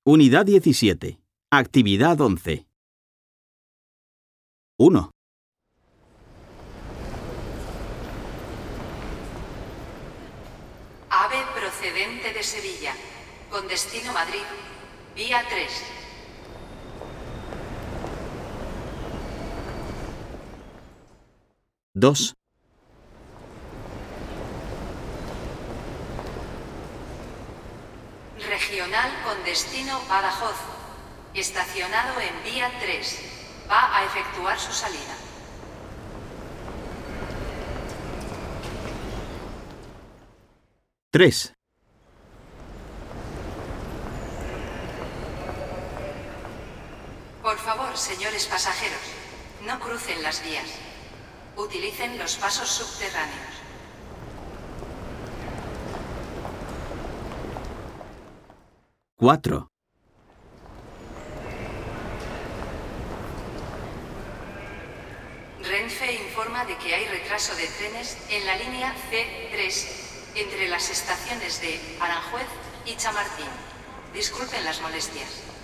Unidad 17. Actividad 11. 1. Ave procedente de Sevilla, con destino Madrid, vía 3. Dos. Regional con destino Badajoz, estacionado en vía 3. Va a efectuar su salida. 3. Por favor, señores pasajeros, no crucen las vías. Utilicen los pasos subterráneos. 4. Renfe informa de que hay retraso de trenes en la línea C3 entre las estaciones de Aranjuez y Chamartín. Disculpen las molestias.